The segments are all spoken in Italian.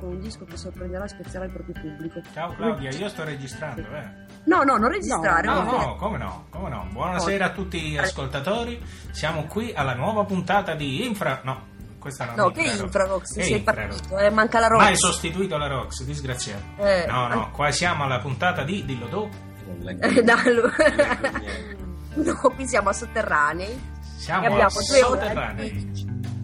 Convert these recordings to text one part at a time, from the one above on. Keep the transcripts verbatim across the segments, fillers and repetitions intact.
con un disco che sorprenderà e spezierà il proprio pubblico. Ciao Claudia, io sto registrando, eh. No, no, non registrare. No, no, no, come no, come no. Buonasera a tutti gli ascoltatori. Siamo qui alla nuova puntata di Infra... No, questa non no, è che Infra Infrarox, Rox. sei partito, eh, manca la Rox. Hai sostituito la Rox, disgraziato. Eh, no, no, qua siamo alla puntata di... Dillo tu. Eh, no, qui siamo a Sotterranei. Siamo e abbiamo a Sotterranei.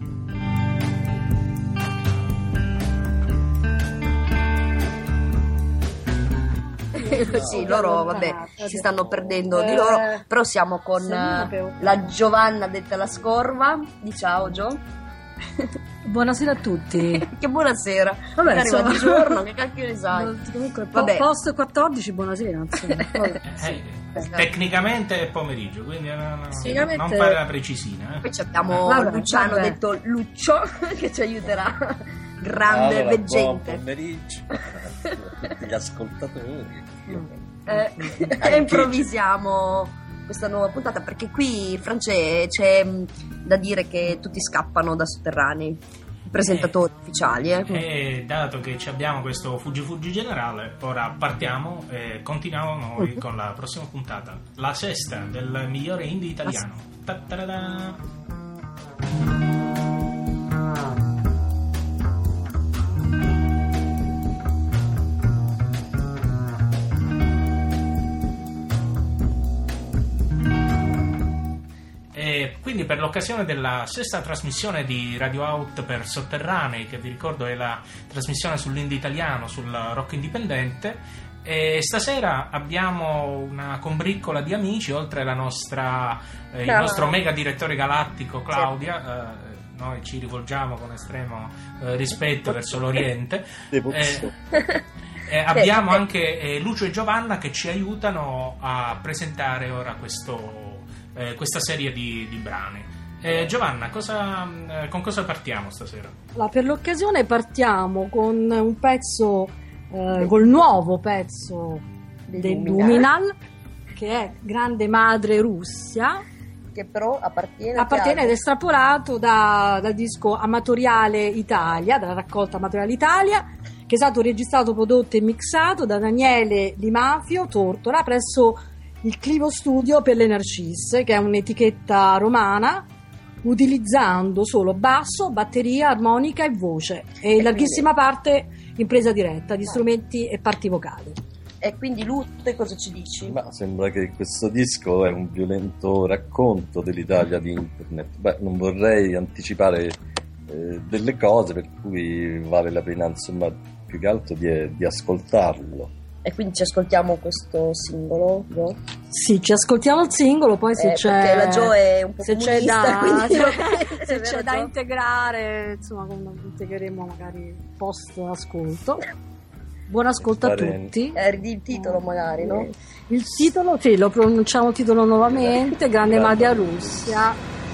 Sì, loro vabbè si stanno perdendo di loro, però siamo con uh, la Giovanna detta la Scorva. Di ciao Gio. Buonasera a tutti. Che buonasera. Vabbè, arriva insomma, di giorno, che cacchio ne sai? Comunque, vabbè. Post quattordici, buonasera. Insomma. eh, eh, tecnicamente è pomeriggio, quindi no, no, Tecnicamente... non fare la precisina. Eh. Poi abbiamo vabbè, Luciano vabbè. detto Luccio che ci aiuterà. Grande allora, veggente. Buon pomeriggio a tutti gli ascoltatori. Eh, e improvvisiamo questa nuova puntata perché qui, France, c'è da dire che tutti scappano da Sotterranei, i presentatori eh, ufficiali. Eh. E dato che abbiamo questo fuggi fuggi generale, ora partiamo e continuiamo noi uh-huh. con la prossima puntata, la sesta del migliore indie italiano. Ta-ta-da-da. Quindi per l'occasione della sesta trasmissione di Radio Out per Sotterranei, che vi ricordo è la trasmissione sull'indie italiano, sul rock indipendente, e stasera abbiamo una combriccola di amici, oltre alla nostra, eh, il nostro mega direttore galattico Claudia, eh, noi ci rivolgiamo con estremo eh, rispetto verso l'Oriente. Eh, eh, abbiamo anche eh, Lucio e Giovanna che ci aiutano a presentare ora questo Eh, questa serie di, di brani. Eh, Giovanna, cosa, eh, con cosa partiamo stasera? Allora, per l'occasione partiamo con un pezzo, eh, col nuovo pezzo del Luminal, che è Grande Madre Russia, che però appartiene, appartiene ed è estrapolato da, dal disco Amatoriale Italia, dalla raccolta Amatoriale Italia, che è stato registrato, prodotto e mixato da Daniele Di Mafio Tortora presso il Clivo Studio per le Narcisse, che è un'etichetta romana, utilizzando solo basso, batteria, armonica e voce, e in larghissima parte in presa diretta di strumenti e parti vocali. E quindi Lu, te cosa ci dici? Ma sembra che questo disco è un violento racconto dell'Italia di internet. Beh, non vorrei anticipare eh, delle cose, per cui vale la pena, insomma, più che altro di, di ascoltarlo. E quindi ci ascoltiamo questo singolo, Gio? Sì, ci ascoltiamo il singolo, poi se eh, c'è perché la Gio è un po' se c'è da, quindi... se, se c'è da integrare, insomma, integreremo magari post ascolto. Buon ascolto a tutti. Eh, ridi il titolo magari, no? Il titolo, sì, lo pronunciamo il titolo nuovamente, Grande Madre Russia.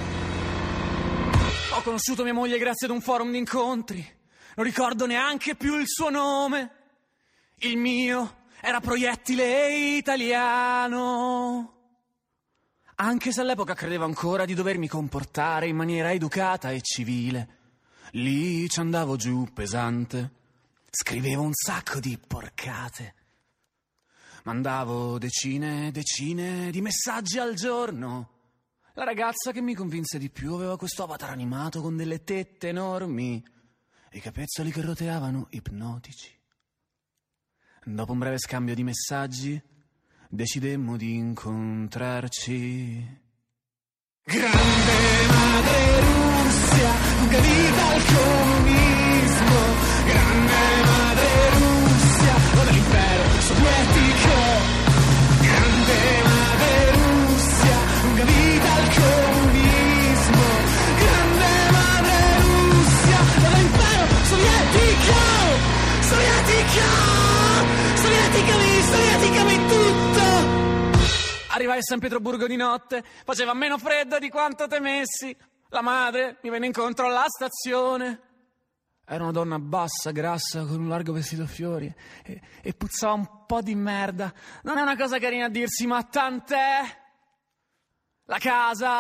Ho conosciuto mia moglie grazie ad un forum di incontri, non ricordo neanche più il suo nome. Il mio era Proiettile Italiano. Anche se all'epoca credevo ancora di dovermi comportare in maniera educata e civile, lì ci andavo giù pesante, scrivevo un sacco di porcate, mandavo decine e decine di messaggi al giorno. La ragazza che mi convinse di più aveva questo avatar animato con delle tette enormi e i capezzoli che roteavano ipnotici. Dopo un breve scambio di messaggi, decidemmo di incontrarci. Grande Madre Russia, lunga vita al comunismo. Grande Madre Russia, o dell'impero sovietico. Grande Madre Russia, lunga vita al comunismo. Grande Madre Russia, o dell'impero sovietico. Sovietico! Sovieticami, sovieticami tutto! Arrivai a San Pietroburgo di notte, faceva meno freddo di quanto temessi. La madre mi venne incontro alla stazione. Era una donna bassa, grassa, con un largo vestito a fiori e, e puzzava un po' di merda. Non è una cosa carina a dirsi, ma tant'è. La casa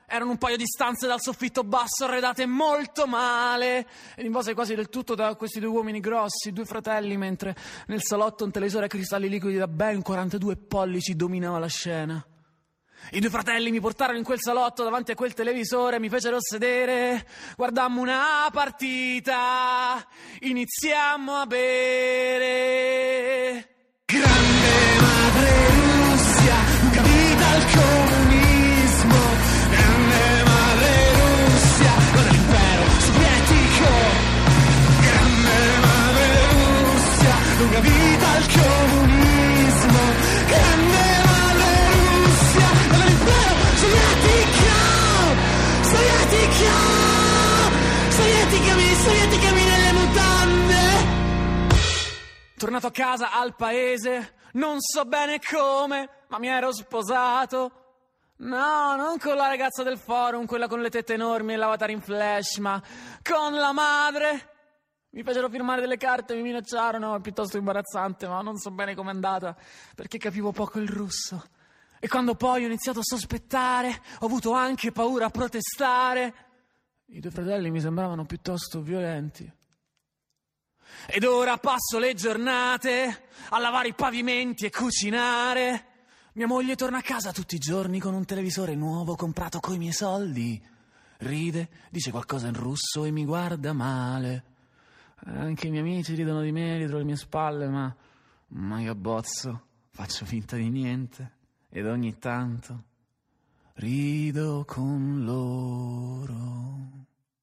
Erano un paio di stanze dal soffitto basso arredate molto male ed invase quasi del tutto da questi due uomini grossi, due fratelli, mentre nel salotto un televisore a cristalli liquidi da ben quarantadue pollici dominava la scena. I due fratelli mi portarono in quel salotto davanti a quel televisore, mi fecero sedere, guardammo una partita, iniziammo a bere. Grande madre Russia, lunga vita al comunismo. Grande madre Russia, con l'impero sovietico. Grande madre Russia, lunga vita al comunismo. Grande madre Russia, con l'impero sovietico. Sovietico, sovieticami, sovieticami nelle mutande. Tornato a casa al paese, non so bene come, ma mi ero sposato. No, non con la ragazza del forum, quella con le tette enormi e l'avatar in flash, ma con la madre. Mi fecero firmare delle carte, mi minacciarono, è piuttosto imbarazzante, ma non so bene com'è andata, perché capivo poco il russo. E quando poi ho iniziato a sospettare, ho avuto anche paura a protestare. I due fratelli mi sembravano piuttosto violenti. Ed ora passo le giornate a lavare i pavimenti e cucinare. Mia moglie torna a casa tutti i giorni con un televisore nuovo comprato coi miei soldi. Ride, dice qualcosa in russo e mi guarda male. Anche i miei amici ridono di me dietro le mie spalle, ma, ma io abbozzo, faccio finta di niente. Ed ogni tanto rido con loro.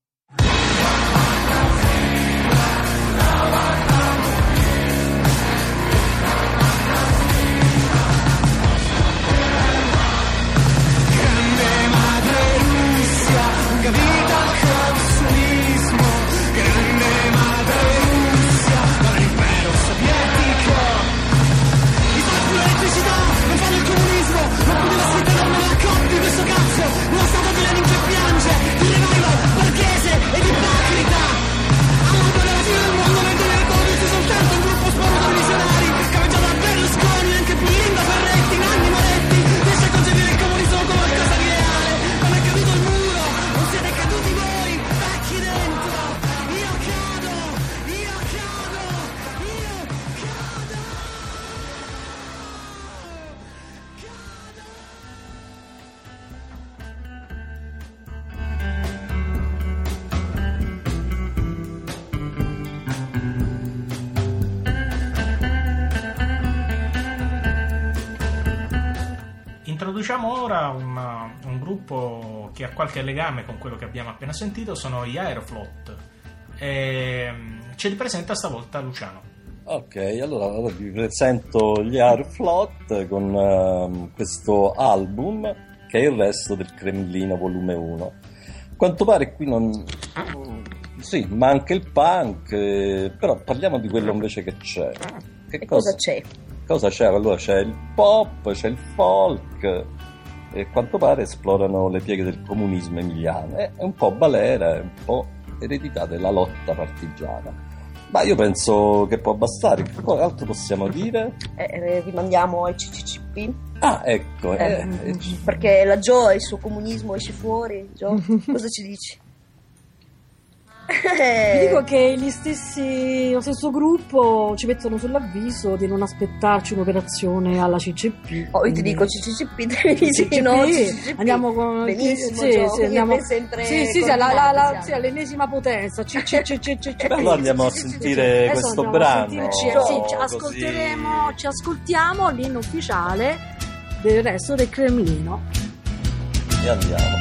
Grande madre Russia, lunga vita al consumismo. Grande madre Russia, dalla l'impero sovietico. I soldi dell'elettricità non fanno il comunismo, non poteva scrivere non me ne accorti questo cazzo. Una statua di Lenin che piange, di revival, borghese ed ipocrita. All'autoreazione il mondo vede le cose soltanto un gruppo sporo di visionari, caveggiato da Berlusconi, anche più Linda Ferretti, Nanni Moretti, riesce a concepire il comunismo come qualcosa di reale. Non è caduto il muro, non siete caduti voi, vecchi dentro. Io cado, io cado, io cado. Introduciamo ora un, un gruppo che ha qualche legame con quello che abbiamo appena sentito, sono gli Aeroflot. E ce li presenta stavolta Luciano. Ok, allora, allora vi presento gli Aeroflot con uh, questo album che è Il resto del Cremlino volume uno. A quanto pare qui non... Sì, manca il punk, eh, però parliamo di quello invece che c'è. Che E cosa c'è? Cosa c'è? Allora c'è il pop, c'è il folk e a quanto pare esplorano le pieghe del comunismo emiliano. È un po' balera, è un po' eredità della lotta partigiana. Ma io penso che può bastare. Che altro possiamo dire? Eh, eh, rimandiamo ai C C C P. Ah, ecco. Eh, Eh, eh, perché la Joe, il suo comunismo esce fuori. Joe, cosa ci dici? Vi dico che gli stessi, lo stesso gruppo ci mettono sull'avviso di non aspettarci un'operazione alla C C P. Oh, io ti dico C C C P, televisino, C C C P. Andiamo con benissimo, sì, Gio, sì, andiamo, sempre sì, sì, sì, la, la, la, sì, l'ennesima potenza. C C C C C C. Allora andiamo a sentire Adesso questo andiamo a brano. sentire- ci- No, sì, ci così. ascolteremo, ci ascoltiamo l'inno ufficiale del resto del Cremlino. E andiamo.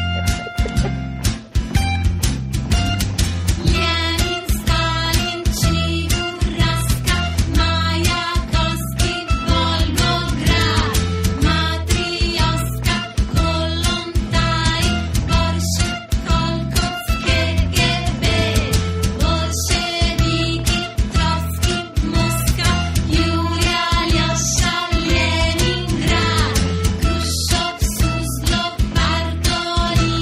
Lenin, Stalin, Chigurraska, Mayakovsky, Volgograd, Matryoshka, Kollontai, Borshchik, Kolkhoz, K G B, Bolsheviki, Trotsky, Mosca, Yulia, Alyosha, Leningrad, Khrushchev, Suslov, Bartoli,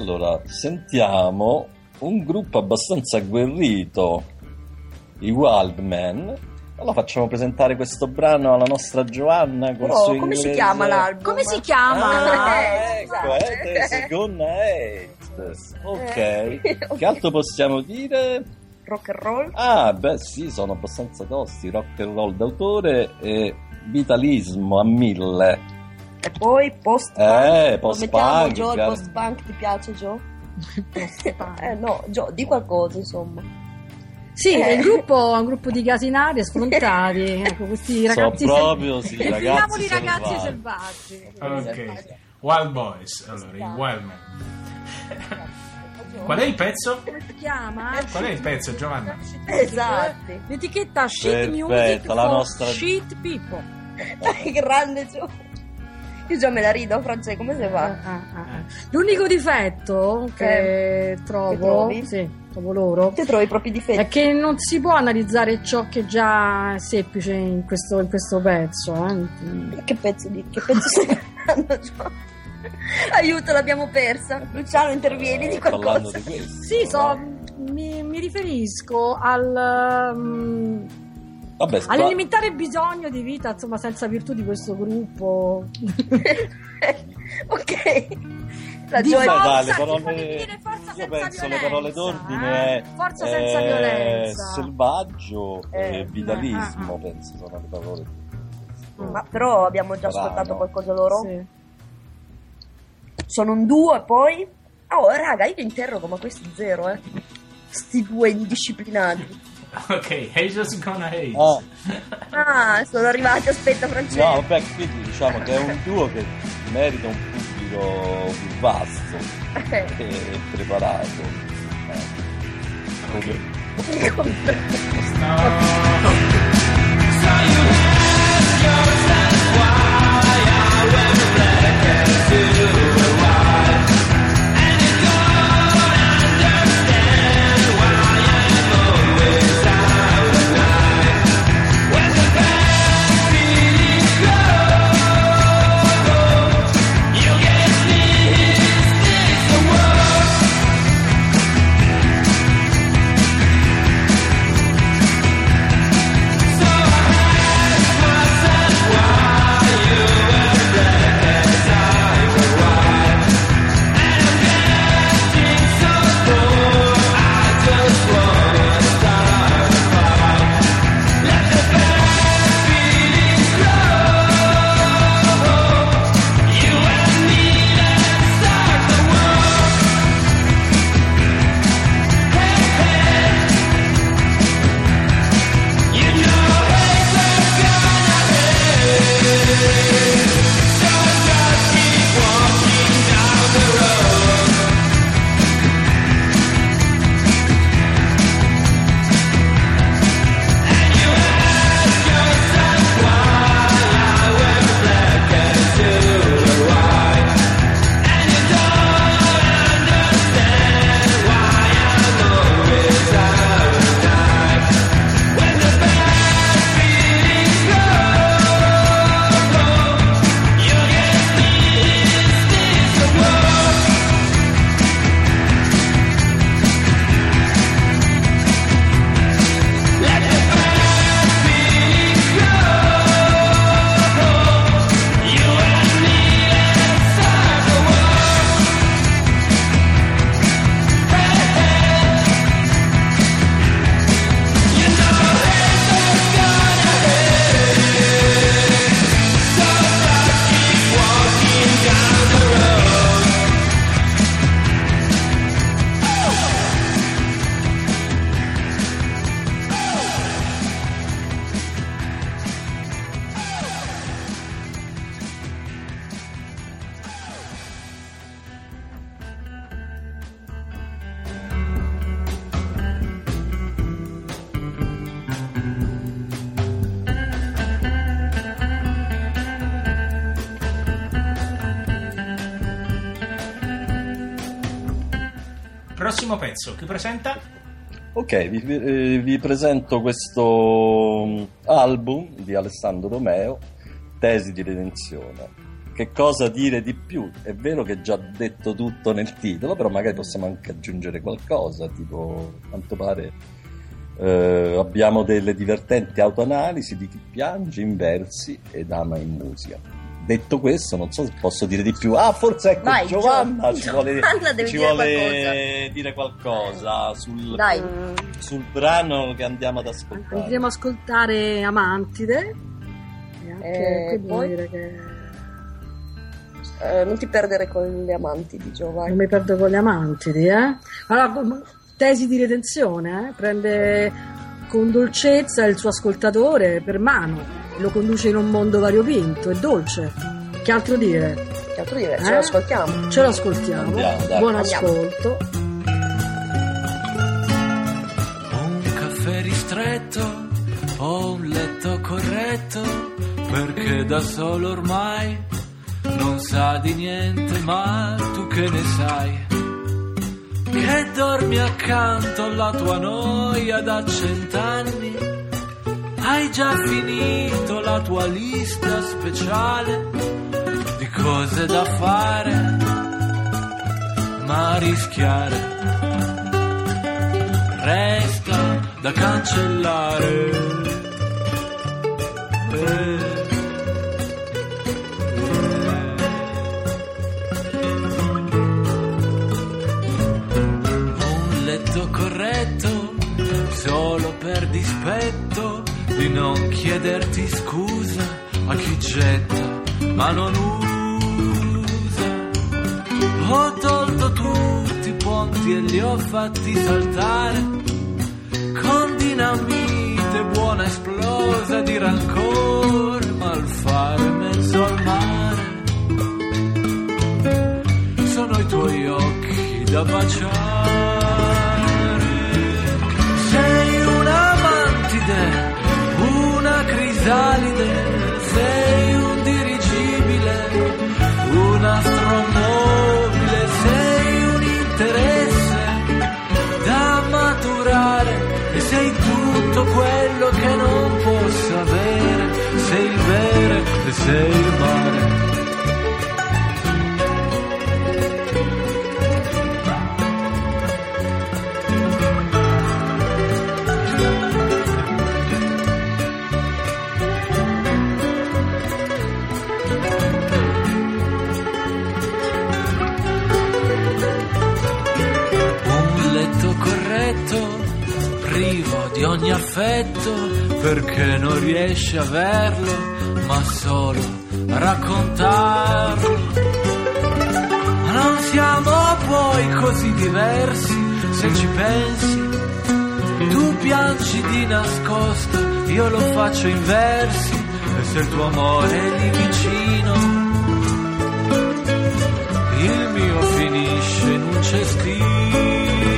Allora, sentiamo un gruppo abbastanza agguerrito, i Wildman. Allora facciamo presentare questo brano alla nostra Giovanna con il Però, suo come inglese. si chiama l'album? Come si chiama? Ah, Eh, ecco, scusate. eh, The Second Hate. Ok. Eh, Che altro possiamo dire? Rock and roll? Ah, beh, sì, sono abbastanza tosti. Rock and roll d'autore e vitalismo a mille. E poi post-punk? Eh, Lo post-punk, mettiamo, Joe, il gar- post-punk ti piace, Joe? Post-punk. Eh no, Joe, di qualcosa, insomma. Sì, Eh. il gruppo è un gruppo di casinari sfrontati, ecco, questi Sono ragazzi proprio, sì, definiamoli ragazzi ragazzi selvaggi. selvaggi. Ok, Wild Boys, allora, i Wildman. Qual è il pezzo? Come si chiama? Qual è il pezzo, Giovanna? Esatto. L'etichetta Shit Music Perfetto, la for nostra- Shit People. Dai, grande Joe. Io già me la rido, Francesco, come si Ah, fa? ah, ah. L'unico difetto che trovo, che trovi? sì, trovo loro, Ti trovi i propri difetti? è che non si può analizzare ciò che già è semplice in questo, in questo pezzo. Eh. Che pezzo di... che pezzo stai parlando, Joe? Aiuto, l'abbiamo persa. Luciano, intervieni di Parlando qualcosa. di questo. Sì, so, no? mi, mi riferisco al... um, Vabbè, spa- all'alimentare bisogno di vita, insomma, senza virtù di questo gruppo. Ok. La Di Joy... Beh, forza, dai, le si parole- può definire forza io senza penso le violenza, parole d'ordine eh? è Forza eh, senza violenza. selvaggio Eh, e vitalismo, ah, ah. penso sono le parole. Ma però abbiamo già Brano. ascoltato qualcosa loro. Sì. Sono un duo e poi... Oh, raga, io li interrogo, ma questi zero, eh. Sti due indisciplinati. Ok, Haters Gonna Hate. Ah, Ah, sono arrivati, aspetta, Francesco. no, vabbè, quindi diciamo che è un duo che merita un pubblico più vasto Eh, e preparato. Eh. Come- No. Prossimo pezzo, chi presenta? Ok, vi, eh, vi presento questo mm, album di Alessandro Romeo, Tesi di redenzione, che cosa dire di più? È vero che è già detto tutto nel titolo, però magari possiamo anche aggiungere qualcosa, tipo, a quanto pare eh, abbiamo delle divertenti autoanalisi di chi piange in versi ed ama in musica. Detto questo, non so se posso dire di più. Ah, forse ecco, Vai, Giovanna Gio- ci vuole, Giovanna deve ci dire vuole qualcosa. dire qualcosa sul, Dai. sul brano che andiamo ad ascoltare. Andremo a ascoltare Amantide. E anche Eh, qui devo poi? dire che Eh, non ti perdere con le amanti di Giovanni. non mi perdo con le Amantidi, eh? Allora, tesi di redenzione, eh? Prende con dolcezza il suo ascoltatore per mano, lo conduce in un mondo variopinto e dolce. Che altro dire? Che altro dire? Ce Eh? lo ascoltiamo. Ce lo ascoltiamo. Andiamo, dai. Buon Andiamo. ascolto. Un caffè ristretto o un letto corretto, perché da solo ormai non sa di niente, ma tu che ne sai? Che dormi accanto alla tua noia da cent'anni, hai già finito la tua lista speciale di cose da fare, ma rischiare resta da cancellare. Eh. Un letto corretto solo per dispetto di non chiederti scusa a chi getta ma non usa. Ho tolto tutti i ponti e li ho fatti saltare con dinamite buona esplosa di rancore, malfare in mezzo al mare. Sono i tuoi occhi da baciare. Sei una mantide, una crisalide, sei un dirigibile, un astromobile, sei un interesse da maturare e sei tutto quello che non posso avere, sei il bere e sei il mare. Privo di ogni affetto perché non riesci a averlo, ma solo a raccontarlo. Ma non siamo poi così diversi se ci pensi. Tu piangi di nascosto, io lo faccio in versi, e se il tuo amore è lì vicino, il mio finisce in un cestino.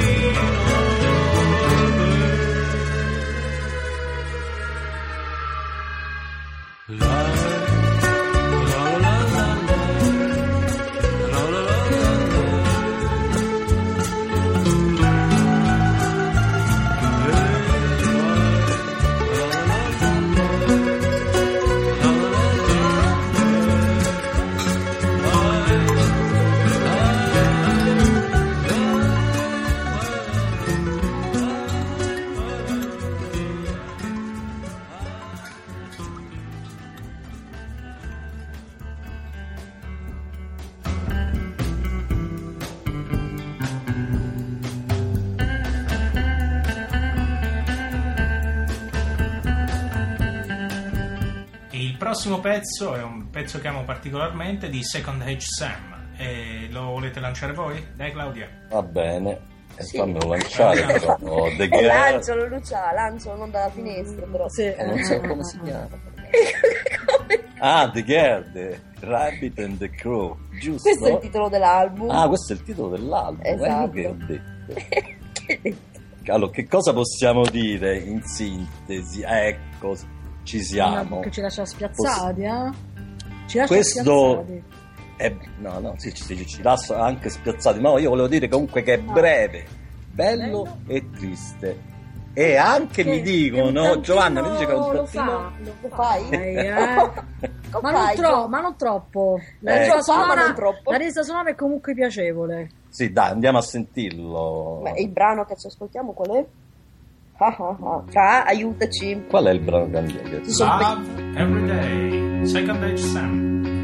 Il prossimo pezzo è un pezzo che amo particolarmente, di Second Age Sam. E lo volete lanciare voi? Dai Claudia. Va bene, e Sì. fammelo lanciare però. Oh, The Eh, Girl. lancialo, Lucia, lancialo, non dalla finestra, però. Sì. Eh, non so come si chiama. Come? Ah, The Girl, The Rabbit and the Crow, giusto? Questo è il titolo dell'album. Ah, questo è il titolo dell'album, Esatto. quello che ho detto. Che detto? Allora, che cosa possiamo dire in sintesi? Ecco, ci siamo. Che ci lascia spiazzati, eh? Ci lascia Questo spiazzati. è, no, no, sì, ci, ci lascia anche spiazzati. No, io volevo dire comunque che è breve, bello, Bello. e triste. E anche Che- mi che un dicono, tantino Giovanna mi dice che è un lo tantino. fa, Lo fai? Eh, eh. Ma non, tro- ma non troppo. La Eh, resa troppo, ma sonora, non troppo. la resa sonora è comunque piacevole. Sì, dai, andiamo a sentirlo. Beh, il brano che ci ascoltiamo qual è? Ah, ah, ah. Fra, aiutaci. Qual è il brano che andiamo? Ci sono Love Every Day, Second Age Sam.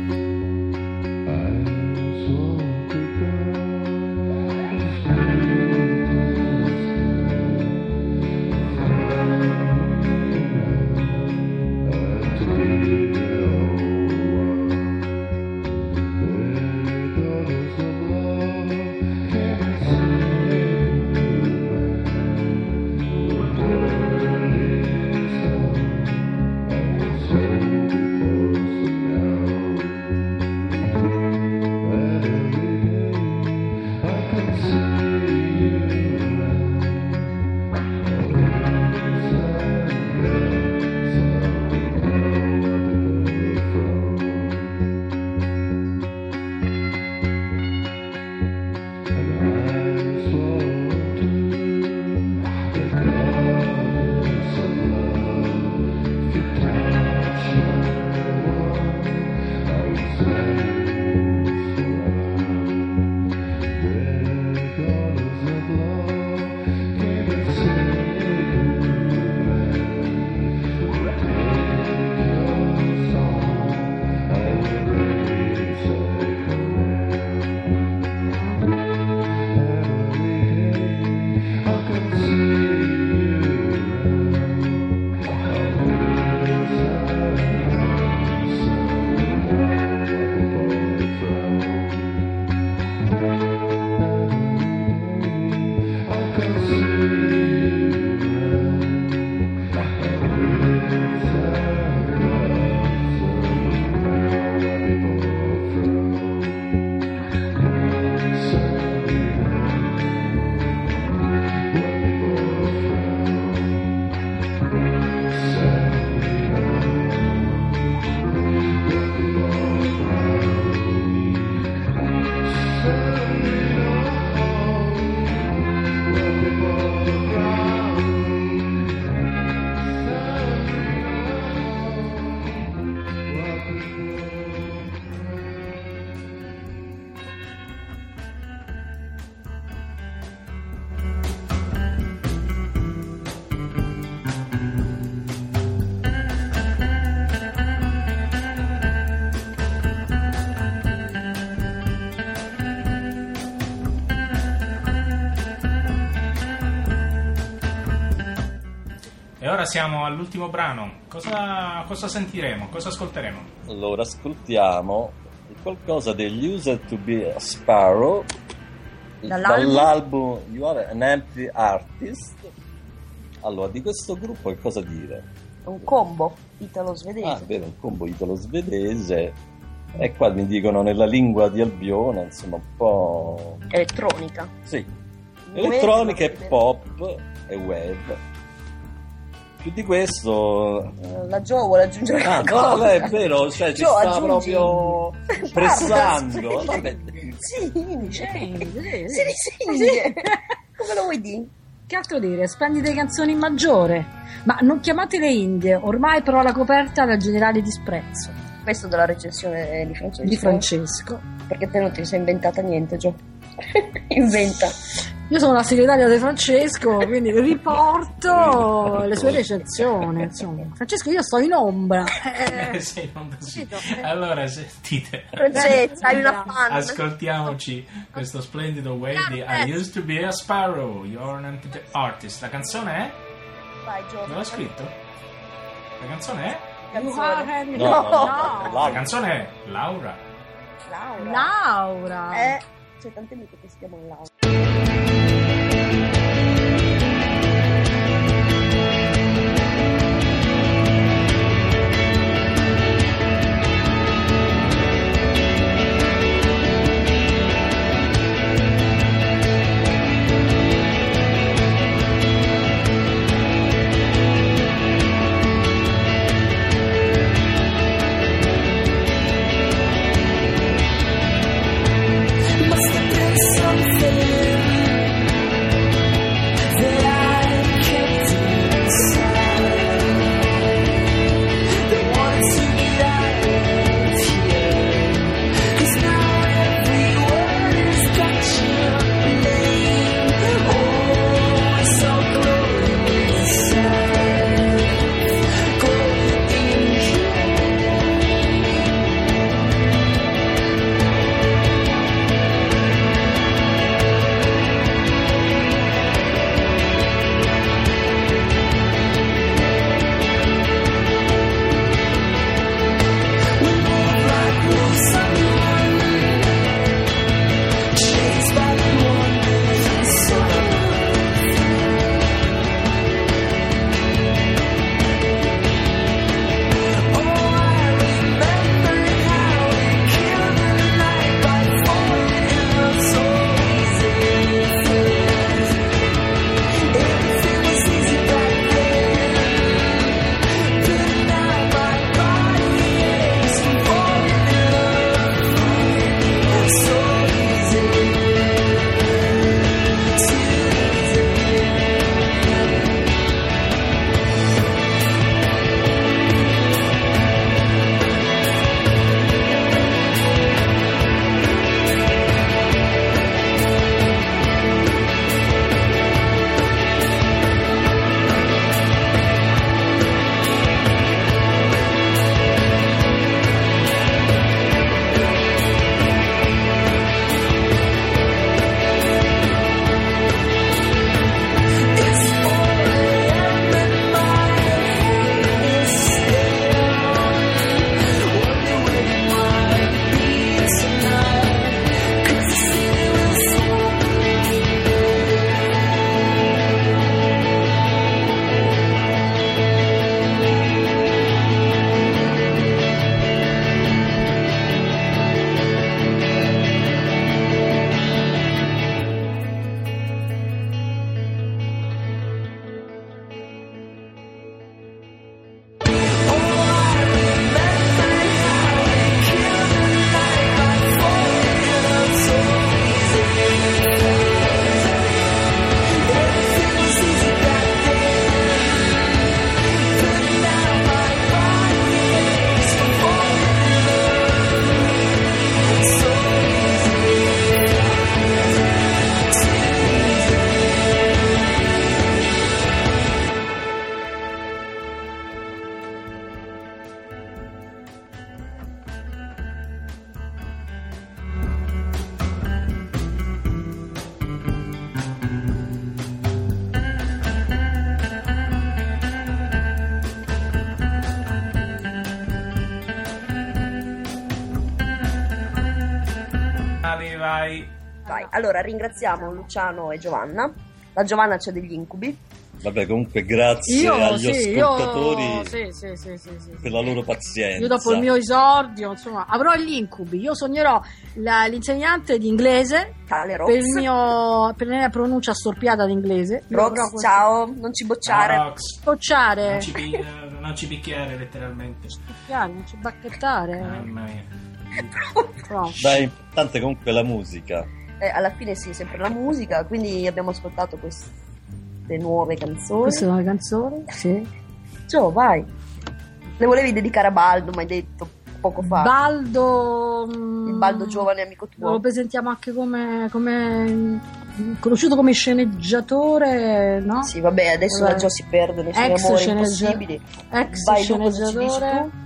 E ora siamo all'ultimo brano. Cosa, cosa sentiremo? Cosa ascolteremo? Allora, ascoltiamo qualcosa degli Used to Be a Sparrow Dall'album? dall'album You Are an Empty Artist. Allora, di questo gruppo che cosa dire? È un combo italo-svedese. Ah, vero, un combo italo-svedese. E qua mi dicono nella lingua di Albione, insomma, un po'... Elettronica. Sì, Wave, elettronica e ma- pop e web. Più di questo... Eh, La Gio vuole aggiungere Ah, qualcosa. no, è vero, cioè ci Gio, sta aggiungi. proprio Parla, pressando. sì. Vabbè. Sì, dice. Sì, sì, Sì, sì. sì, sì. Come lo vuoi dire? Che altro dire? Splendide canzoni in maggiore. Ma non chiamatele Indie, ormai però la coperta dal generale disprezzo Questo della recensione di Francesco. di Francesco. Perché te non ti sei inventata niente, Gio. Inventa. Io sono la segretaria di Francesco, quindi riporto le sue recensioni. Insomma. Francesco, io sto in ombra. Eh, Eh, sì, non così. capito? Allora, sentite. Francesca, hai una fan. Ascoltiamoci questo splendido way di I Used to Be a Sparrow, You're an Empty Artist. La canzone è? Vai, Gio. Dove l'ho scritto? La canzone è? You Canzone. are having- No, no, no, no. La Laura. canzone è Laura. Laura. Laura. Eh, c'è tante amiche che si chiamano Laura. Must have been something vai. Vai. Allora ringraziamo Luciano e Giovanna. La Giovanna c'è degli incubi. Vabbè, comunque grazie Io agli sì, ascoltatori io sì, sì, sì, sì, sì, per sì. la loro pazienza. Io dopo il mio esordio, insomma, avrò gli incubi. Io sognerò la- l'insegnante di inglese Tale per, il Rox. mio, per la mia pronuncia storpiata d'inglese. Io avrò Rox, questo- ciao, non ci bocciare. Rox, Scocciare, non ci, pi- non ci picchiare letteralmente. scocciare, non ci bacchettare. Mamma mia. No. Beh, importante comunque la musica. Eh, alla fine sì, sempre la musica, quindi abbiamo ascoltato queste nuove canzoni. Queste sono le canzoni, sì. Gio, vai. Le volevi dedicare a Baldo, mi hai detto poco fa. Baldo, mm, Il Baldo giovane amico tuo. lo presentiamo anche come, come mm, conosciuto come sceneggiatore, no? Sì, vabbè, adesso Vabbè. la Gio si perde nei suoi Ex amori sceneggia- impossibili. Ex Vai, Lu, cosa ci dici sceneggiatore. tu?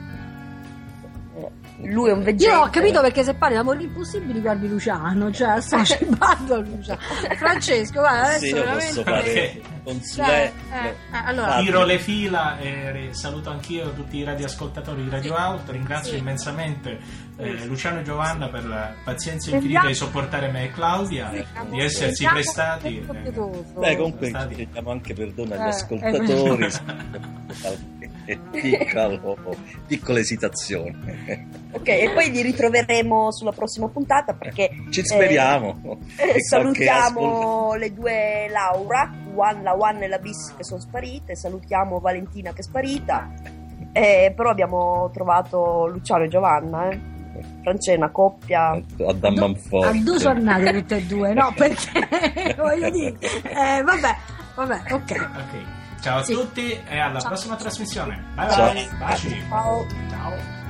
Eh, Lui è un veggente. Io ho capito perché se parli di amori impossibili guardi Luciano, cioè associ Baldo a Luciano. Francesco, guarda, adesso Sì, io veramente... posso fare Perché? consulente. Cioè, eh, eh, allora, Ah, Tiro le fila e saluto anch'io tutti i radioascoltatori di Radio Out. Ringrazio Sì. immensamente eh, Luciano e Giovanna per la pazienza Vediamo- infinita di sopportare me e Claudia, Vediamo- di essersi vediamo prestati. che è eh, pietoso. Beh, comunque Stati. chiediamo anche perdono agli Eh, ascoltatori. eh, qualche piccolo, piccola esitazione. Ok, e poi li ritroveremo sulla prossima puntata perché Ci speriamo. eh, che salutiamo qualche le due Laura, One, la One e la Bis che sono sparite, salutiamo Valentina che è sparita, eh, però abbiamo trovato Luciano e Giovanna, eh. Francesca è una coppia. ascoltatori- a Dammanforte. A due giornate tutte e due, no? Perché voglio dire, eh, vabbè, vabbè, ok. Ok, ciao a Sì. tutti e alla Ciao. prossima trasmissione. Bye Ciao. bye, baci. Ciao. Ciao.